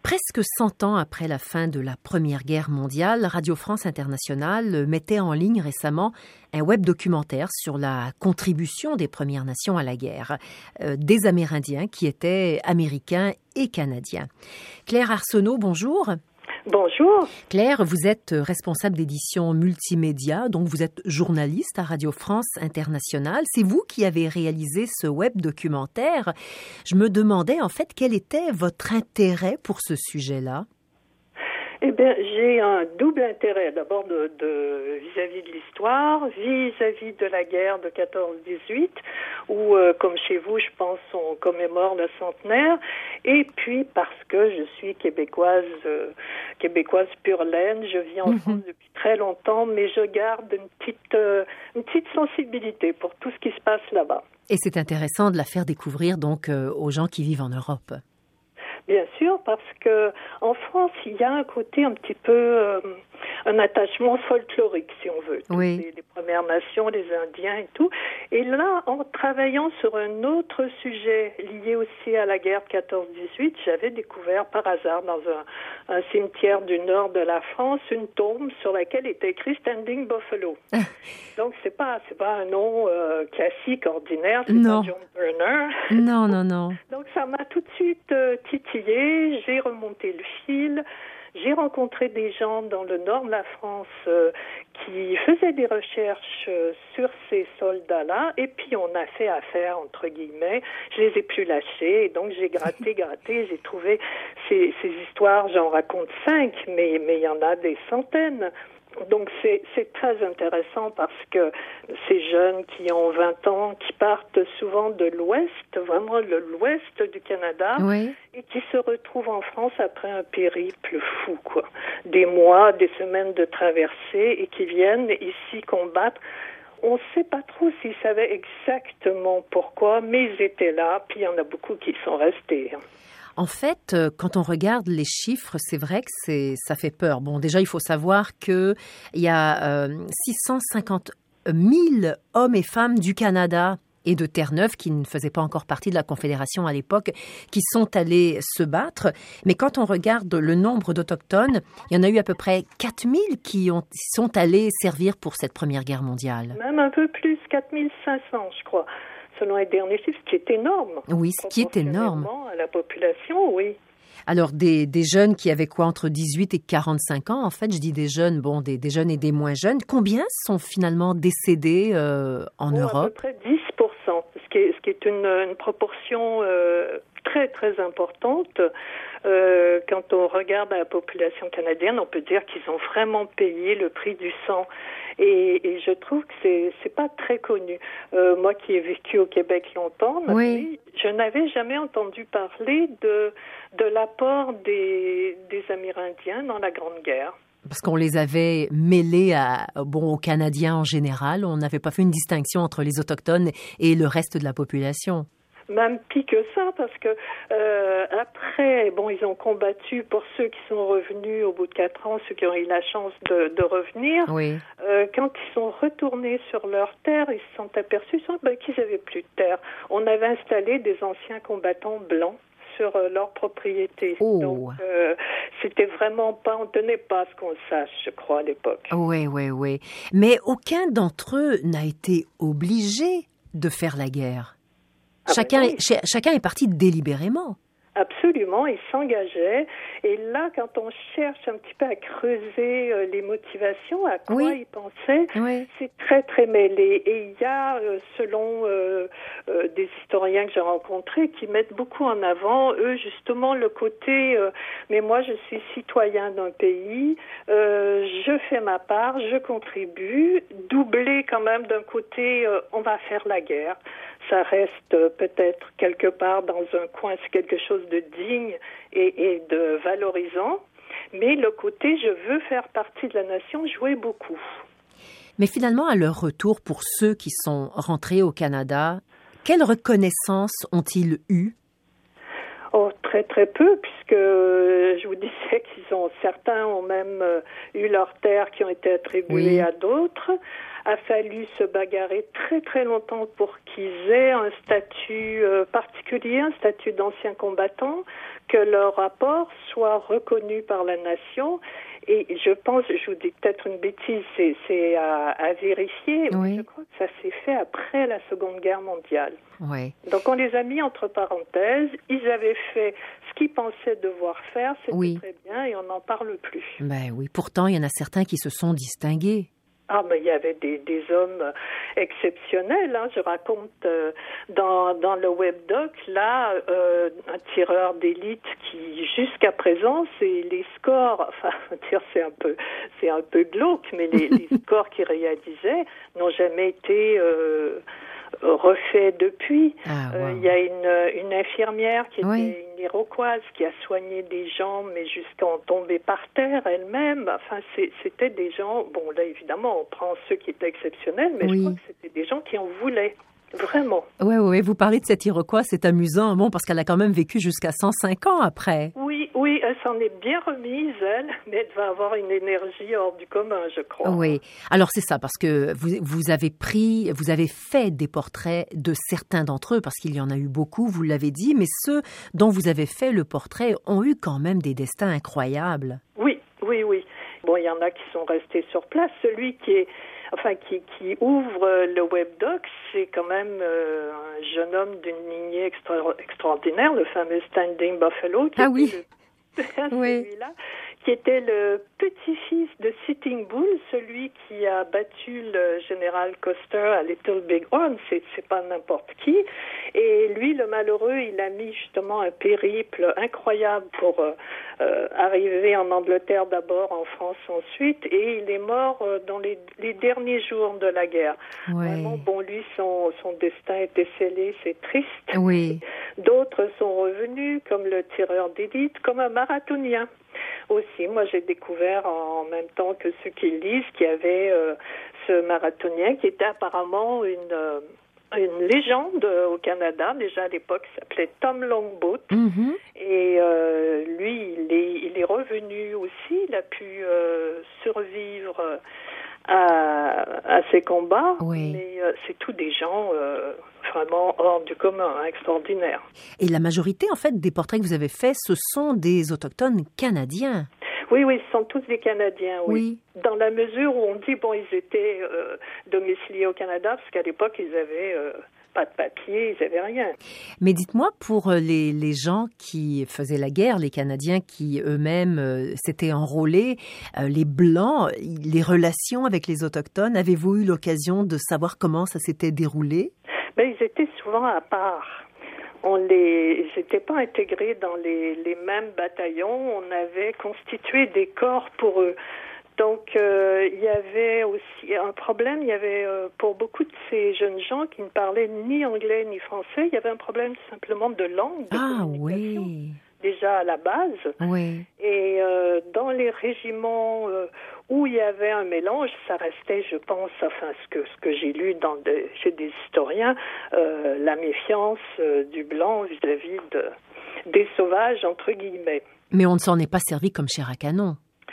Presque 100 ans après la fin de la Première Guerre mondiale, Radio France Internationale mettait en ligne récemment un web documentaire sur la contribution des Premières Nations à la guerre, des Amérindiens qui étaient américains et canadiens. Claire Arsenault, bonjour. Bonjour. Claire, vous êtes responsable d'édition multimédia, donc vous êtes journaliste à Radio France Internationale. C'est vous qui avez réalisé ce web documentaire. Je me demandais en fait quel était votre intérêt pour ce sujet-là. Eh bien, j'ai un double intérêt. D'abord vis-à-vis de l'histoire, vis-à-vis de la guerre de 14-18, où, comme chez vous, je pense, on commémore le centenaire. Et puis parce que je suis québécoise pure laine. Je vis en France depuis très longtemps, mais je garde une petite sensibilité pour tout ce qui se passe là-bas. Et c'est intéressant de la faire découvrir donc aux gens qui vivent en Europe. Bien sûr, parce que en France, il y a un côté un petit peu un attachement folklorique, si on veut. Oui. Les Premières Nations, les Indiens et tout. Et là, en travaillant sur un autre sujet lié aussi à la guerre de 14-18, j'avais découvert par hasard dans un cimetière du nord de la France une tombe sur laquelle était écrit Standing Buffalo. Donc c'est pas un nom classique, ordinaire, c'est non. pas John Burner. Non. Donc ça m'a tout de suite titillé, j'ai remonté le fil. J'ai rencontré des gens dans le nord de la France qui faisaient des recherches sur ces soldats-là, et puis on a fait affaire, entre guillemets. Je les ai plus lâchés, et donc j'ai gratté, j'ai trouvé ces histoires, j'en raconte 5, mais il y en a des centaines. Donc c'est très intéressant parce que ces jeunes qui ont 20 ans, qui partent souvent de l'Ouest, vraiment de l'Ouest du Canada, oui. Et qui se retrouvent en France après un périple fou, quoi. Des mois, des semaines de traversée et qui viennent ici combattre. On ne sait pas trop s'ils savaient exactement pourquoi, mais ils étaient là, puis il y en a beaucoup qui sont restés. En fait, quand on regarde les chiffres, c'est vrai que ça fait peur. Bon, déjà, il faut savoir qu'il y a 650 000 hommes et femmes du Canada et de Terre-Neuve, qui ne faisaient pas encore partie de la Confédération à l'époque, qui sont allés se battre. Mais quand on regarde le nombre d'Autochtones, il y en a eu à peu près 4 000 qui sont allés servir pour cette Première Guerre mondiale. Même un peu plus, 4 500, je crois. Selon les derniers chiffres, ce qui est énorme. Oui, ce qui est énorme. À la population, oui. Alors, des jeunes qui avaient quoi, entre 18 et 45 ans, en fait, je dis des jeunes, bon, des jeunes et des moins jeunes. Combien sont finalement décédés en Europe? À peu près 10%, ce qui est une proportion très, très importante. Quand on regarde la population canadienne, on peut dire qu'ils ont vraiment payé le prix du sang. Et je trouve que c'est pas très connu. Moi qui ai vécu au Québec longtemps, oui. Je n'avais jamais entendu parler de l'apport des Amérindiens dans la Grande Guerre. Parce qu'on les avait mêlés aux Canadiens en général. On n'avait pas fait une distinction entre les Autochtones et le reste de la population. Même pire que ça, parce que après, ils ont combattu pour ceux qui sont revenus au bout de 4 ans, ceux qui ont eu la chance de revenir. Oui. Quand ils sont retournés sur leur terre, ils se sont aperçus qu'ils n'avaient plus de terre. On avait installé des anciens combattants blancs sur leur propriété. Oh. Donc, c'était vraiment pas, on tenait pas à ce qu'on le sache, je crois, à l'époque. Oui. Mais aucun d'entre eux n'a été obligé de faire la guerre. Chacun est parti délibérément. Absolument, ils s'engageaient. Et là, quand on cherche un petit peu à creuser les motivations, à quoi ils pensaient, c'est très, très mêlé. Et il y a, selon des historiens que j'ai rencontrés, qui mettent beaucoup en avant, eux, justement, le côté mais moi, je suis citoyen d'un pays, je fais ma part, je contribue, doublé quand même d'un côté, on va faire la guerre. Ça reste peut-être quelque part dans un coin, c'est quelque chose de digne et de valorisant, mais le côté je veux faire partie de la nation jouait beaucoup. Mais finalement, à leur retour, pour ceux qui sont rentrés au Canada, quelle reconnaissance ont-ils eu? Oh, très très peu, puisque je vous disais certains ont même eu leurs terres qui ont été attribuées à d'autres. A fallu se bagarrer très très longtemps pour qu'ils aient un statut particulier, un statut d'ancien combattant, que leur rapport soit reconnu par la nation. Et je pense, je vous dis peut-être une bêtise, c'est à vérifier. Oui. Je crois que ça s'est fait après la Seconde Guerre mondiale. Oui. Donc on les a mis entre parenthèses. Ils avaient fait ce qu'ils pensaient devoir faire, c'était très bien, et on n'en parle plus. Ben oui. Pourtant, il y en a certains qui se sont distingués. Ah, mais il y avait des hommes exceptionnels. Hein. Je raconte dans le webdoc, là, un tireur d'élite qui, jusqu'à présent, c'est les scores, enfin, dire c'est un peu glauque, mais les scores qu'il réalisait n'ont jamais été refait depuis. Il y a une infirmière qui était une Iroquoise qui a soigné des gens, mais jusqu'à en tomber par terre elle-même. Enfin, c'était des gens, bon là évidemment on prend ceux qui étaient exceptionnels, mais je crois que c'était des gens qui en voulaient. Vraiment. Oui, vous parlez de cette Iroquois, c'est amusant, bon, parce qu'elle a quand même vécu jusqu'à 105 ans après. Oui, elle s'en est bien remise, elle, mais elle va avoir une énergie hors du commun, je crois. Oui, alors c'est ça, parce que vous avez fait des portraits de certains d'entre eux, parce qu'il y en a eu beaucoup, vous l'avez dit, mais ceux dont vous avez fait le portrait ont eu quand même des destins incroyables. Oui. Bon, il y en a qui sont restés sur place. Celui qui ouvre le webdoc, c'est quand même un jeune homme d'une lignée extraordinaire, le fameux Standing Buffalo, celui-là, qui était le petit-fils de Sitting Bull, celui qui a battu le général Custer à Little Big Horn, c'est pas n'importe qui. Et lui, le malheureux, il a mis justement un périple incroyable pour arriver en Angleterre d'abord, en France ensuite, et il est mort dans les derniers jours de la guerre. Vraiment, bon, lui, son destin était scellé, c'est triste. Oui. D'autres sont revenus, comme le tireur d'élite, comme un marathonien. Aussi, moi j'ai découvert en même temps que ceux qui lisent qu'il y avait ce marathonien qui était apparemment une légende au Canada. Déjà à l'époque, il s'appelait Tom Longboat. Mm-hmm. Et lui, il est revenu aussi. Il a pu survivre à ces combats. Mais c'est tous des gens vraiment hors du commun, extraordinaires. Et la majorité, en fait, des portraits que vous avez faits, ce sont des autochtones canadiens. Oui, ce sont tous des Canadiens, oui. Dans la mesure où on dit, bon, ils étaient domiciliés au Canada, parce qu'à l'époque, ils avaient pas de papier, ils n'avaient rien. Mais dites-moi, pour les gens qui faisaient la guerre, les Canadiens qui eux-mêmes s'étaient enrôlés, les Blancs, les relations avec les Autochtones, avez-vous eu l'occasion de savoir comment ça s'était déroulé? Ben, ils étaient souvent à part. Ils n'étaient pas intégrés dans les mêmes bataillons. On avait constitué des corps pour eux. Donc, il y avait aussi un problème. Il y avait, pour beaucoup de ces jeunes gens qui ne parlaient ni anglais ni français, il y avait un problème simplement de langue, de communication. Oui. Déjà à la base. Oui. Et dans les régiments où il y avait un mélange, ça restait, je pense, enfin ce que j'ai lu chez des historiens, la méfiance du blanc vis-à-vis des sauvages, entre guillemets. Mais on ne s'en est pas servi comme chair à canon.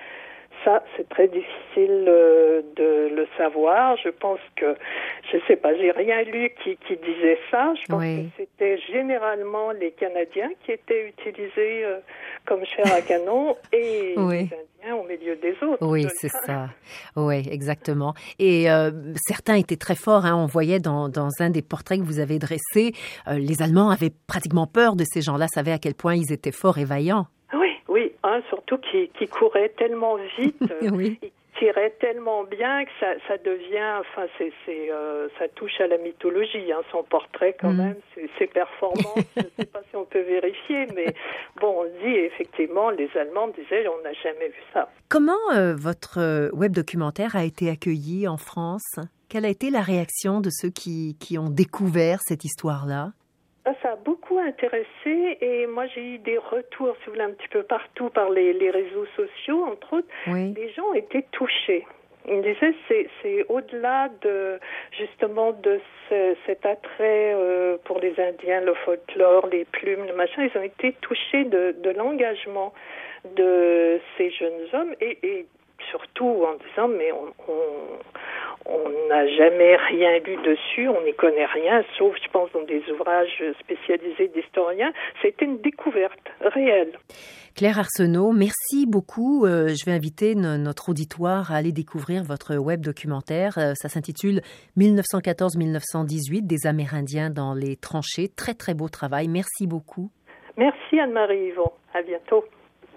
Ça, c'est très difficile de le savoir. Je pense que, je sais pas, j'ai rien lu qui disait ça. Je pense que c'était généralement les Canadiens qui étaient utilisés comme chair à canon et les Indiens au milieu des autres. Oui, c'est ça. Oui, exactement. Et certains étaient très forts. Hein. On voyait dans un des portraits que vous avez dressé, les Allemands avaient pratiquement peur de ces gens-là, savaient à quel point ils étaient forts et vaillants. Oui, surtout qui courait tellement vite, il tirait tellement bien que ça devient, enfin ça touche à la mythologie, hein, son portrait quand même, ses performances, je ne sais pas si on peut vérifier, mais bon, on dit effectivement, les Allemands disaient on n'a jamais vu ça. Comment votre web documentaire a été accueilli en France? Quelle a été la réaction de ceux qui ont découvert cette histoire-là? Ça a beaucoup intéressé et moi j'ai eu des retours, si vous voulez, un petit peu partout par les réseaux sociaux, entre autres. Les gens étaient touchés. Ils me disaient c'est au-delà justement de cet attrait pour les Indiens, le folklore, les plumes, le machin. Ils ont été touchés de l'engagement de ces jeunes hommes et surtout en disant mais on n'a jamais rien lu dessus, on n'y connaît rien, sauf, je pense, dans des ouvrages spécialisés d'historiens. C'était une découverte réelle. Claire Arsenault, merci beaucoup. Je vais inviter notre auditoire à aller découvrir votre web documentaire. Ça s'intitule 1914-1918, des Amérindiens dans les tranchées. Très, très beau travail. Merci beaucoup. Merci Anne-Marie Yvon. À bientôt.